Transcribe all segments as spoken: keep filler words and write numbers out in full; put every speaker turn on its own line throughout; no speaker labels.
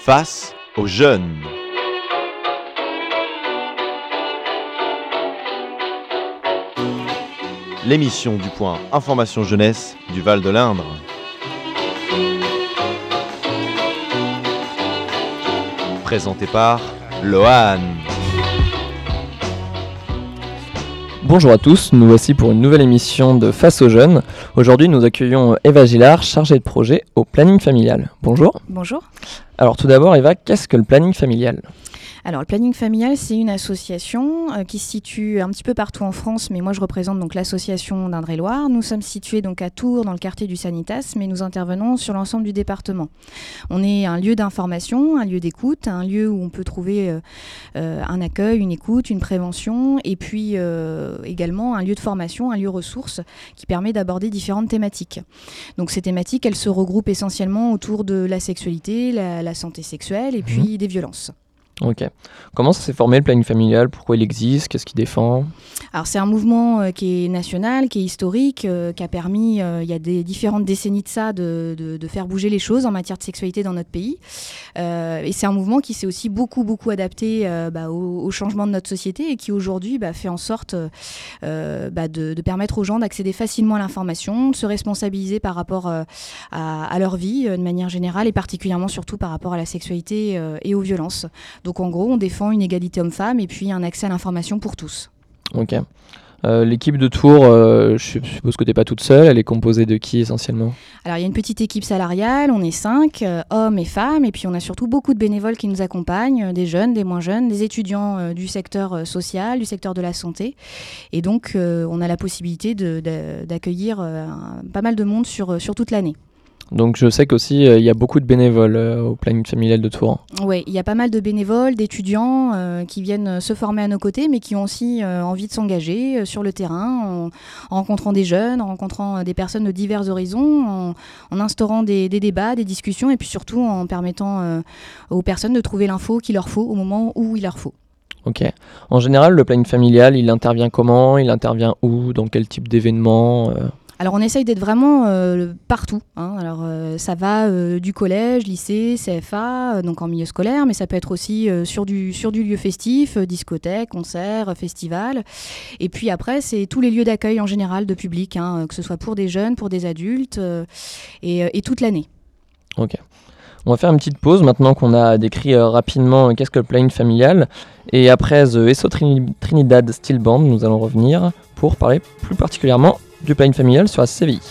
Face aux jeunes. L'émission du point Information Jeunesse du Val de l'Indre. Présenté par Lohan.
Bonjour à tous, nous voici pour une nouvelle émission de Face aux jeunes. Aujourd'hui, nous accueillons Eva Gillard, chargée de projet au planning familial. Bonjour.
Bonjour.
Alors tout d'abord, Eva, qu'est-ce que le planning familial ?
Alors, le planning familial, c'est une association euh, qui se situe un petit peu partout en France, mais moi je représente donc l'association d'Indre-et-Loire. Nous sommes situés donc à Tours, dans le quartier du Sanitas, mais nous intervenons sur l'ensemble du département. On est un lieu d'information, un lieu d'écoute, un lieu où on peut trouver euh, euh, un accueil, une écoute, une prévention, et puis euh, également un lieu de formation, un lieu ressource qui permet d'aborder différentes thématiques. Donc ces thématiques, elles se regroupent essentiellement autour de la sexualité, la, la santé sexuelle et puis mmh. des violences.
Ok. Comment ça s'est formé le planning familial ? Pourquoi il existe ? Qu'est-ce qu'il défend ?
Alors c'est un mouvement euh, qui est national, qui est historique, euh, qui a permis, euh, il y a des différentes décennies de ça, de, de, de faire bouger les choses en matière de sexualité dans notre pays. Euh, et c'est un mouvement qui s'est aussi beaucoup, beaucoup adapté euh, bah, au, au changement de notre société et qui aujourd'hui bah, fait en sorte euh, bah, de, de permettre aux gens d'accéder facilement à l'information, de se responsabiliser par rapport euh, à, à leur vie euh, de manière générale et particulièrement surtout par rapport à la sexualité euh, et aux violences. Donc en gros, on défend une égalité homme-femme et puis un accès à l'information pour tous.
Ok. Euh, l'équipe de Tours, euh, je suppose que tu n'es pas toute seule, elle est composée de qui essentiellement ?
Alors il y a une petite équipe salariale, on est cinq, euh, hommes et femmes, et puis on a surtout beaucoup de bénévoles qui nous accompagnent, euh, des jeunes, des moins jeunes, des étudiants euh, du secteur euh, social, du secteur de la santé. Et donc euh, on a la possibilité de, de, d'accueillir euh, un, pas mal de monde sur, sur toute l'année.
Donc je sais qu'aussi il euh, y a beaucoup de bénévoles euh, au planning familial de Tours.
Oui, il y a pas mal de bénévoles, d'étudiants euh, qui viennent se former à nos côtés, mais qui ont aussi euh, envie de s'engager euh, sur le terrain, en, en rencontrant des jeunes, en rencontrant euh, des personnes de divers horizons, en, en instaurant des, des débats, des discussions, et puis surtout en permettant euh, aux personnes de trouver l'info qu'il leur faut au moment où il leur faut.
Ok. En général, le planning familial, il intervient comment ? Il intervient où ? Dans quel type d'événement ? euh
Alors on essaye d'être vraiment euh, partout. Hein. Alors euh, ça va euh, du collège, lycée, C F A, euh, donc en milieu scolaire, mais ça peut être aussi euh, sur du sur du lieu festif, euh, discothèque, concert, euh, festival. Et puis après c'est tous les lieux d'accueil en général de public, hein, que ce soit pour des jeunes, pour des adultes, euh, et, et toute l'année.
Ok. On va faire une petite pause maintenant qu'on a décrit euh, rapidement euh, qu'est-ce que le planning familial. Et après The Eso Trini- Trinidad Steel Band, nous allons revenir pour parler plus particulièrement du planning familial sur la C V I.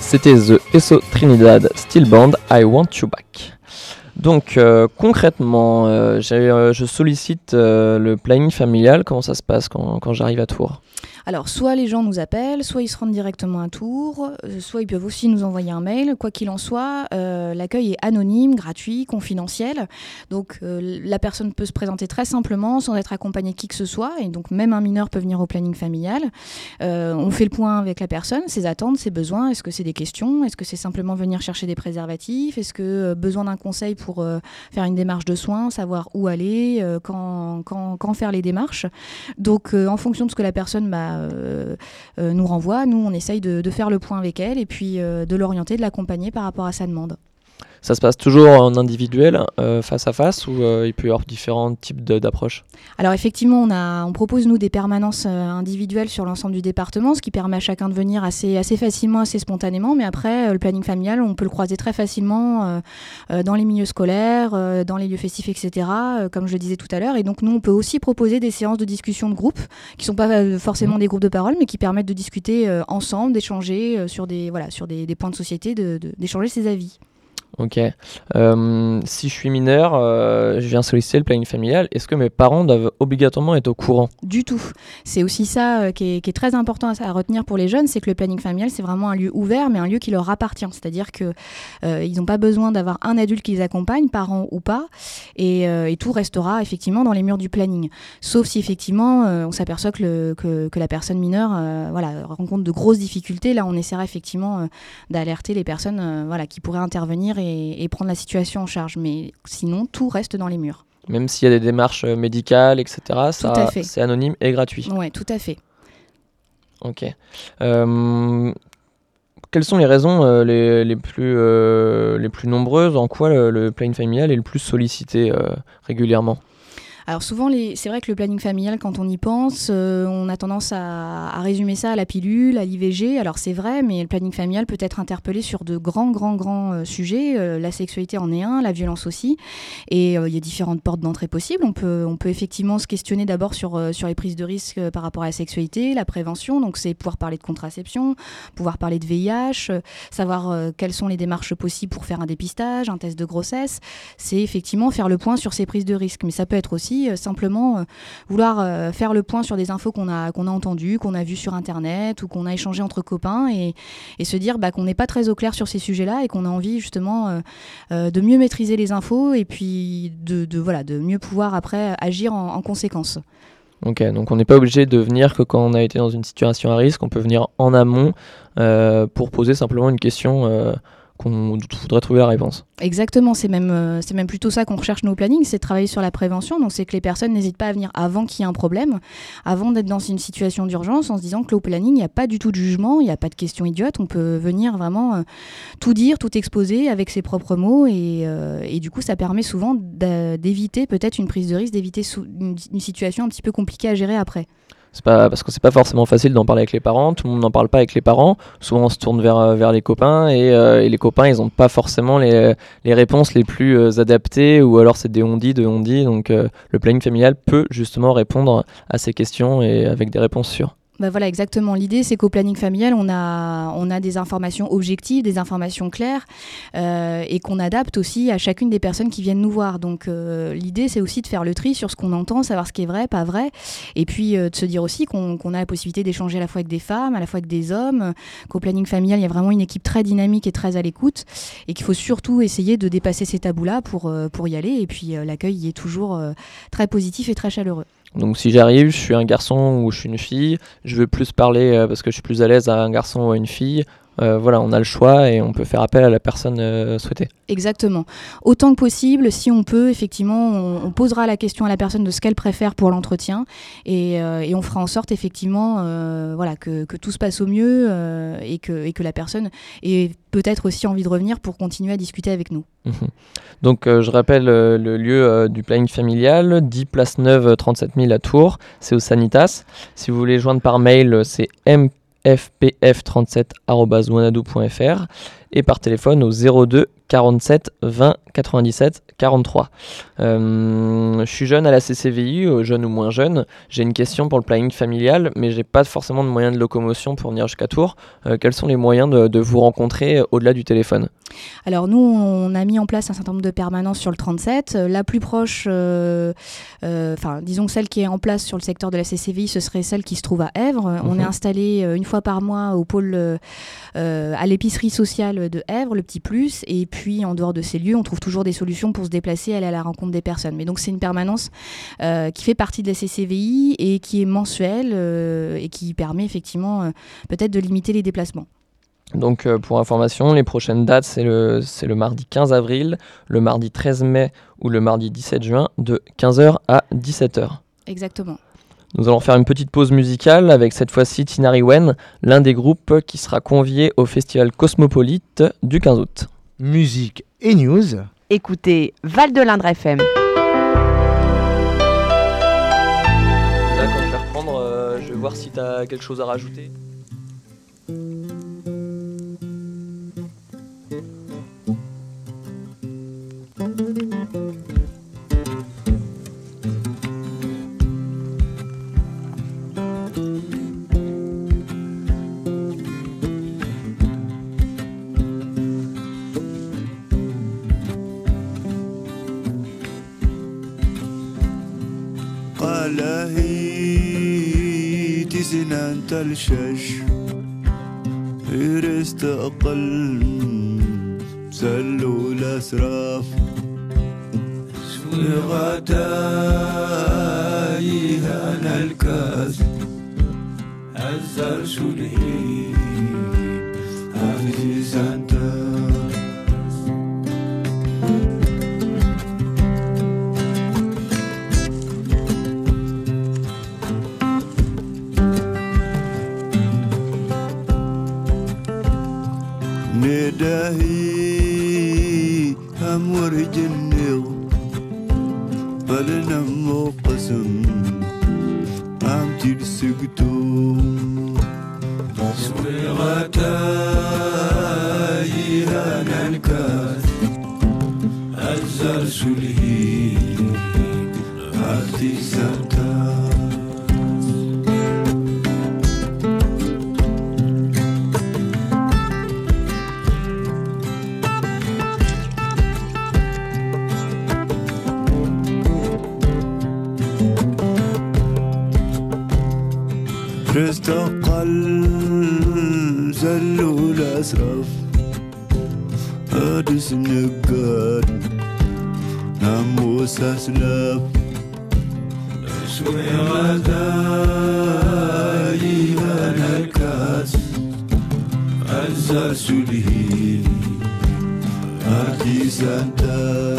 C'était The Esso Trinidad Steel Band, I Want You Back. Donc euh, concrètement, euh, euh, je sollicite euh, le planning familial. Comment ça se passe quand, quand j'arrive à Tours ?
Alors, soit les gens nous appellent, soit ils se rendent directement à Tours, euh, soit ils peuvent aussi nous envoyer un mail. Quoi qu'il en soit, euh, l'accueil est anonyme, gratuit, confidentiel. Donc, euh, la personne peut se présenter très simplement, sans être accompagnée de qui que ce soit. Et donc, même un mineur peut venir au planning familial. Euh, on fait le point avec la personne, ses attentes, ses besoins. Est-ce que c'est des questions ? Est-ce que c'est simplement venir chercher des préservatifs ? Est-ce que euh, besoin d'un conseil pour euh, faire une démarche de soins, savoir où aller, euh, quand, quand, quand faire les démarches ? Donc, euh, en fonction de ce que la personne m'a Euh, euh, nous renvoie, nous on essaye de, de faire le point avec elle et puis euh, de l'orienter, de l'accompagner par rapport à sa demande.
Ça se passe toujours en individuel, euh, face à face, ou euh, il peut y avoir différents types de, d'approches ?
Alors effectivement, on, a, on propose nous des permanences euh, individuelles sur l'ensemble du département, ce qui permet à chacun de venir assez, assez facilement, assez spontanément. Mais après, euh, le planning familial, on peut le croiser très facilement euh, euh, dans les milieux scolaires, euh, dans les lieux festifs, et cetera, euh, comme je le disais tout à l'heure. Et donc nous, on peut aussi proposer des séances de discussion de groupe, qui ne sont pas euh, forcément mmh. des groupes de parole, mais qui permettent de discuter euh, ensemble, d'échanger euh, sur, des, voilà, sur des, des points de société, de, de, d'échanger ses avis.
Ok. Euh, si je suis mineur, euh, je viens solliciter le planning familial, est-ce que mes parents doivent obligatoirement être au courant ?
Du tout. C'est aussi ça euh, qui, est, qui est très important à, à retenir pour les jeunes, c'est que le planning familial, c'est vraiment un lieu ouvert, mais un lieu qui leur appartient. C'est-à-dire qu'ils euh, n'ont pas besoin d'avoir un adulte qui les accompagne, parents ou pas, et, euh, et tout restera effectivement dans les murs du planning. Sauf si effectivement, euh, on s'aperçoit que, le, que, que la personne mineure euh, voilà, rencontre de grosses difficultés. Là, on essaiera effectivement euh, d'alerter les personnes euh, voilà, qui pourraient intervenir et Et, et prendre la situation en charge. Mais sinon, tout reste dans les murs.
Même s'il y a des démarches médicales, et cetera, ça, c'est anonyme et gratuit.
Oui, tout à fait.
Ok. Euh, quelles sont les raisons euh, les, les, plus, euh, les plus nombreuses en quoi le, le planning familial est le plus sollicité euh, régulièrement ?
Alors souvent, les... c'est vrai que le planning familial, quand on y pense, euh, on a tendance à, à résumer ça à la pilule, à l'I V G. Alors c'est vrai, mais le planning familial peut être interpellé sur de grands, grands, grands euh, sujets. Euh, la sexualité en est un, la violence aussi. Et il euh, y a différentes portes d'entrée possibles. On peut, on peut effectivement se questionner d'abord sur, euh, sur les prises de risques euh, par rapport à la sexualité, la prévention. Donc c'est pouvoir parler de contraception, pouvoir parler de V I H, euh, savoir euh, quelles sont les démarches possibles pour faire un dépistage, un test de grossesse. C'est effectivement faire le point sur ces prises de risques. Mais ça peut être aussi Euh, simplement euh, vouloir euh, faire le point sur des infos qu'on a, qu'on a entendues, qu'on a vues sur Internet ou qu'on a échangé entre copains et, et se dire bah, qu'on n'est pas très au clair sur ces sujets-là et qu'on a envie justement euh, euh, de mieux maîtriser les infos et puis de, de, voilà, de mieux pouvoir après agir en, en conséquence.
Ok, donc on n'est pas obligé de venir que quand on a été dans une situation à risque, on peut venir en amont euh, pour poser simplement une question euh, qu'on voudrait trouver la réponse.
Exactement, c'est même, euh, c'est même plutôt ça qu'on recherche nous au planning, c'est de travailler sur la prévention. Donc c'est que les personnes n'hésitent pas à venir avant qu'il y ait un problème, avant d'être dans une situation d'urgence, en se disant que là, au planning, il n'y a pas du tout de jugement, il n'y a pas de questions idiotes, on peut venir vraiment euh, tout dire, tout exposer avec ses propres mots et, euh, et du coup ça permet souvent d'éviter peut-être une prise de risque, d'éviter sou- une, une situation un petit peu compliquée à gérer après.
C'est pas, parce que c'est pas forcément facile d'en parler avec les parents, tout le monde n'en parle pas avec les parents, souvent on se tourne vers, vers les copains et, euh, et les copains ils n'ont pas forcément les, les réponses les plus euh, adaptées ou alors c'est des on-dit, de on-dit, donc euh, le planning familial peut justement répondre à ces questions et avec des réponses sûres.
Bah voilà, exactement. L'idée, c'est qu'au planning familial, on a, on a des informations objectives, des informations claires euh, et qu'on adapte aussi à chacune des personnes qui viennent nous voir. Donc euh, l'idée, c'est aussi de faire le tri sur ce qu'on entend, savoir ce qui est vrai, pas vrai, et puis euh, de se dire aussi qu'on, qu'on a la possibilité d'échanger à la fois avec des femmes, à la fois avec des hommes, qu'au planning familial, il y a vraiment une équipe très dynamique et très à l'écoute et qu'il faut surtout essayer de dépasser ces tabous-là pour, euh, pour y aller. Et puis euh, l'accueil y est toujours euh, très positif et très chaleureux.
Donc si j'arrive, je suis un garçon ou je suis une fille, je veux plus parler euh, parce que je suis plus à l'aise à un garçon ou à une fille. Euh, voilà, on a le choix et on peut faire appel à la personne euh, souhaitée.
Exactement. Autant que possible, si on peut, effectivement, on, on posera la question à la personne de ce qu'elle préfère pour l'entretien et, euh, et on fera en sorte, effectivement, euh, voilà, que, que tout se passe au mieux euh, et, que, et que la personne ait peut-être aussi envie de revenir pour continuer à discuter avec nous.
Mmh. Donc euh, je rappelle euh, le lieu euh, du planning familial, dix place Neuve, trente-sept mille à Tours, c'est au Sanitas. Si vous voulez joindre par mail, c'est m f p f trente-sept arobase wanadoo point f r et par téléphone au zéro deux quarante-sept vingt quatre-vingt-dix-sept quarante-trois. Euh, je suis jeune à la C C V I, euh, jeune ou moins jeune. J'ai une question pour le planning familial, mais j'ai pas forcément de moyens de locomotion pour venir jusqu'à Tours. Euh, quels sont les moyens de, de vous rencontrer euh, au-delà du téléphone ?
Alors nous, on a mis en place un certain nombre de permanences sur le trente-sept. Euh, la plus proche, euh, euh, enfin disons celle qui est en place sur le secteur de la C C V I, ce serait celle qui se trouve à Èvres. Mmh. On est installé euh, une fois par mois au pôle, euh, à l'épicerie sociale de Èvres, le Petit Plus. Et puis en dehors de ces lieux, on trouve toujours des solutions pour se déplacer, aller à la rencontre des personnes. Mais donc c'est une permanence euh, qui fait partie de la C C V I et qui est mensuelle euh, et qui permet effectivement euh, peut-être de limiter les déplacements.
Donc euh, pour information, les prochaines dates, c'est le, c'est le mardi quinze avril, le mardi treize mai ou le mardi dix-sept juin de quinze heures à dix-sept heures.
Exactement.
Nous allons faire une petite pause musicale avec cette fois-ci Tinari Wen, l'un des groupes qui sera convié au festival Cosmopolite du quinze août.
Musique et news.
Écoutez Val de l'Indre F M.
Là, quand je vais reprendre, euh, je vais voir si tu as quelque chose à rajouter.
قالهي تزنان تلشش يرست أقل سلو الأسراف شوي غداي هانا الكاس هزر شو الهي هذه سانتا نداهي همور جنيو بلنا مو قسم عمتي لسكتو سوي غتاي هانا الكاس أزر سلهي عرتي سانتا رستقل زلوا الأسرف أدس نقاد ناموس أسلاف شوي غداي هانا الكاس أزر سلهي أرتي سانتا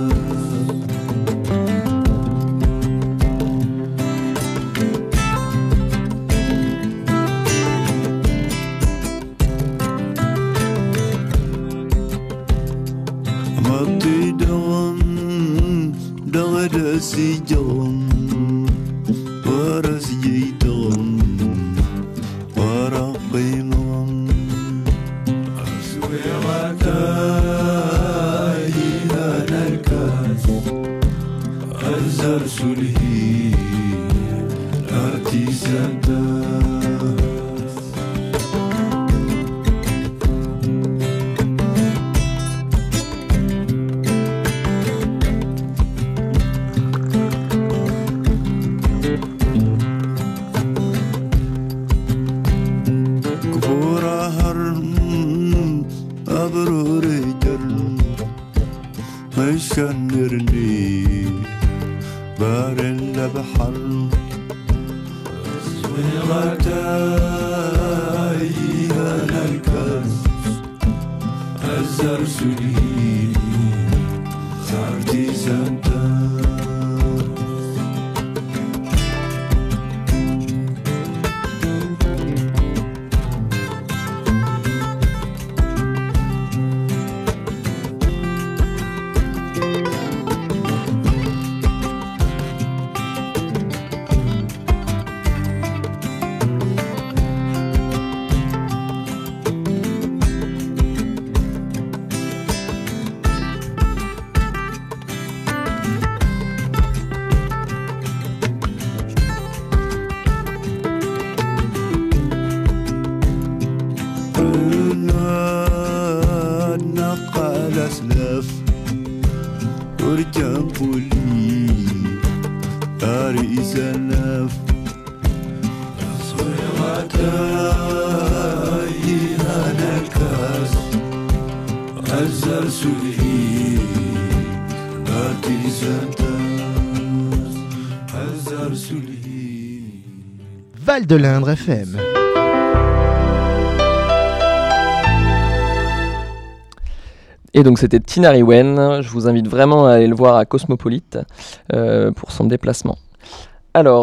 سيجون ورس جيتون ورقيمون أسوي غتاي هانا الكاس أزر سلهي أرتي سانتا شنرني بارن بحر سوي غتاي هانا الكاس أزر سلهي صارتي سانتا نقل أسلاف ورجابولي أري سلاف صيغتاي أنا الكاس أزر سلهي أرتي سنتاس أزر سلهي
Val de l'Indre F M.
Et donc c'était Tinari Wen, je vous invite vraiment à aller le voir à Cosmopolite euh, pour son déplacement. Alors,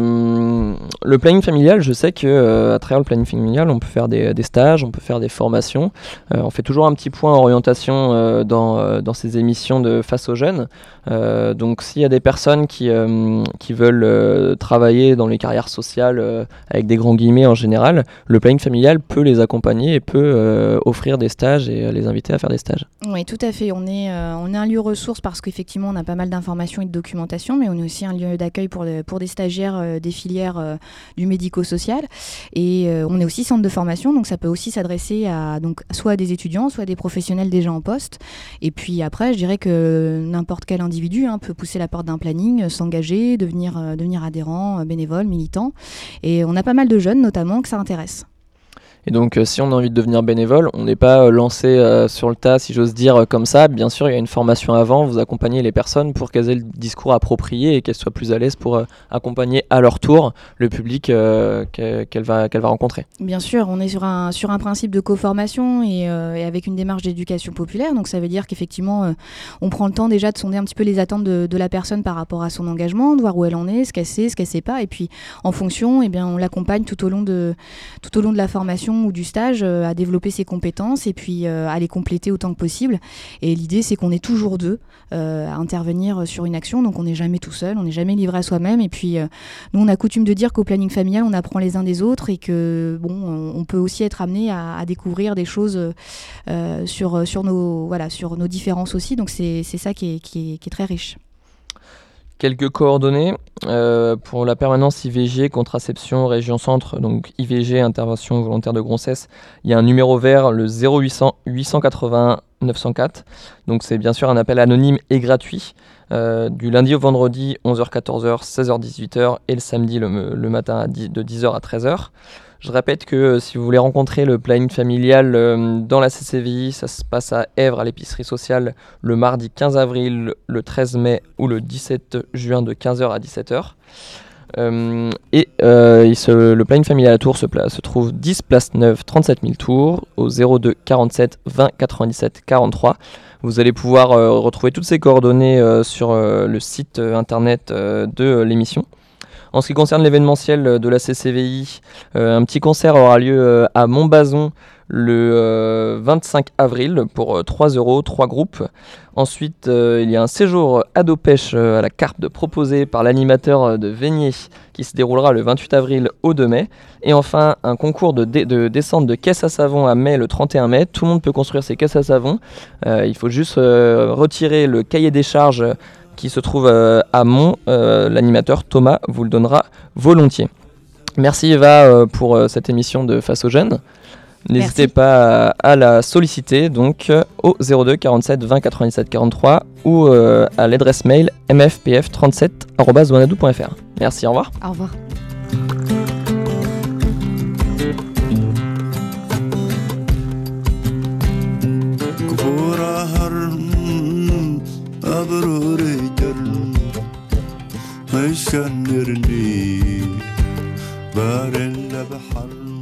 euh, le planning familial, je sais que euh, à travers le planning familial, on peut faire des, des stages, on peut faire des formations. Euh, on fait toujours un petit point orientation euh, dans, euh, dans ces émissions de Face aux jeunes. Euh, donc, s'il y a des personnes qui, euh, qui veulent euh, travailler dans les carrières sociales, euh, avec des grands guillemets en général, le planning familial peut les accompagner et peut euh, offrir des stages et euh, les inviter à faire des stages.
Oui, tout à fait. On est, euh, on est un lieu ressource parce qu'effectivement, on a pas mal d'informations et de documentation, mais on est aussi un lieu d'accueil pour, le, pour des stagiaires euh, des filières euh, du médico-social. Et euh, on est aussi centre de formation, donc ça peut aussi s'adresser à donc, soit à des étudiants, soit à des professionnels déjà en poste. Et puis après, je dirais que n'importe quel individu hein, peut pousser la porte d'un planning, euh, s'engager, devenir, euh, devenir adhérent, euh, bénévole, militant. Et on a pas mal de jeunes notamment que ça intéresse.
Et donc euh, si on a envie de devenir bénévole, on n'est pas euh, lancé euh, sur le tas, si j'ose dire, euh, comme ça. Bien sûr, il y a une formation avant, vous accompagnez les personnes pour qu'elles aient le discours approprié et qu'elles soient plus à l'aise pour euh, accompagner à leur tour le public euh, qu'elle, qu'elle, va, qu'elle va rencontrer.
Bien sûr, on est sur un, sur un principe de co-formation et, euh, et avec une démarche d'éducation populaire. Donc ça veut dire qu'effectivement, euh, on prend le temps déjà de sonder un petit peu les attentes de, de la personne par rapport à son engagement, de voir où elle en est, ce qu'elle sait, ce qu'elle ne sait pas. Et puis en fonction, eh bien, on l'accompagne tout au long de, tout au long de la formation ou du stage euh, à développer ses compétences et puis euh, à les compléter autant que possible. Et l'idée, c'est qu'on est toujours deux euh, à intervenir sur une action, donc on n'est jamais tout seul, on n'est jamais livré à soi-même. Et puis euh, nous, on a coutume de dire qu'au planning familial, on apprend les uns des autres et que bon, on, on peut aussi être amené à, à découvrir des choses euh, sur, sur, nos, voilà, sur nos différences aussi. Donc c'est, c'est ça qui est, qui est, qui est très riche.
Quelques coordonnées euh, pour la permanence I V G, contraception, région centre, donc I V G, intervention volontaire de grossesse. Il y a un numéro vert, le zéro huit cents huit cent quatre-vingt-un neuf cent quatre. Donc c'est bien sûr un appel anonyme et gratuit, euh, du lundi au vendredi, onze heures quatorze heures, seize heures dix-huit heures, et le samedi le, le matin à dix, de dix heures à treize heures. Je répète que euh, si vous voulez rencontrer le planning familial euh, dans la C C V I, ça se passe à Èvres, à l'épicerie sociale, le mardi quinze avril, le treize mai ou le dix-sept juin de quinze heures à dix-sept heures. Euh, et euh, il se, le planning familial à Tours se, pla- se trouve dix place Neuve, trente-sept mille Tours, au zéro deux quarante-sept vingt quatre-vingt-dix-sept quarante-trois. Vous allez pouvoir euh, retrouver toutes ces coordonnées euh, sur euh, le site euh, internet euh, de euh, l'émission. En ce qui concerne l'événementiel de la C C V I, euh, un petit concert aura lieu euh, à Montbazon le euh, vingt-cinq avril pour euh, trois euros, trois groupes. Ensuite, euh, il y a un séjour ado-pêche euh, à la carpe proposé par l'animateur de Veigné qui se déroulera le vingt-huit avril au deux mai. Et enfin, un concours de, dé- de descente de caisse à savon à mai le trente et un mai. Tout le monde peut construire ses caisses à savon. Euh, il faut juste euh, retirer le cahier des charges qui se trouve euh, à Mont. Euh, l'animateur Thomas vous le donnera volontiers. Merci Eva euh, pour euh, cette émission de Face aux jeunes. N'hésitez
Merci.
pas à, à la solliciter donc euh, au zéro deux quarante-sept vingt quatre-vingt-dix-sept quarante-trois ou euh, à l'adresse mail m f p f trente-sept arobase wanadoo point f r. Merci, au revoir.
Au revoir.
كبورة هرم أبروري جرم هيشنرني بارن لبحر